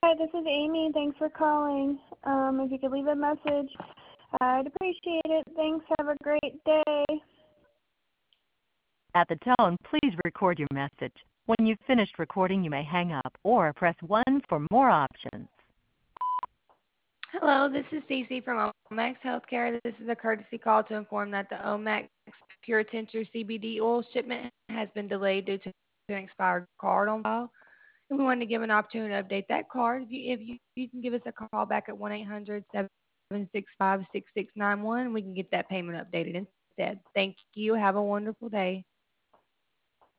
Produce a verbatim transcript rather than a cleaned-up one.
Hi, this is Amy. Thanks for calling. Um, if you could leave a message, I'd appreciate it. Thanks. Have a great day. At the tone, please record your message. When you've finished recording, you may hang up or press one for more options. Hello, this is Cece from Omax Healthcare. This is a courtesy call to inform that the Omax Pure Tincture C B D oil shipment has been delayed due to an expired card on file. And we wanted to give an opportunity to update that card. If you, if you, you can give us a call back at one eight hundred, seven six five, six six nine one, we can get that payment updated instead. Thank you. Have a wonderful day.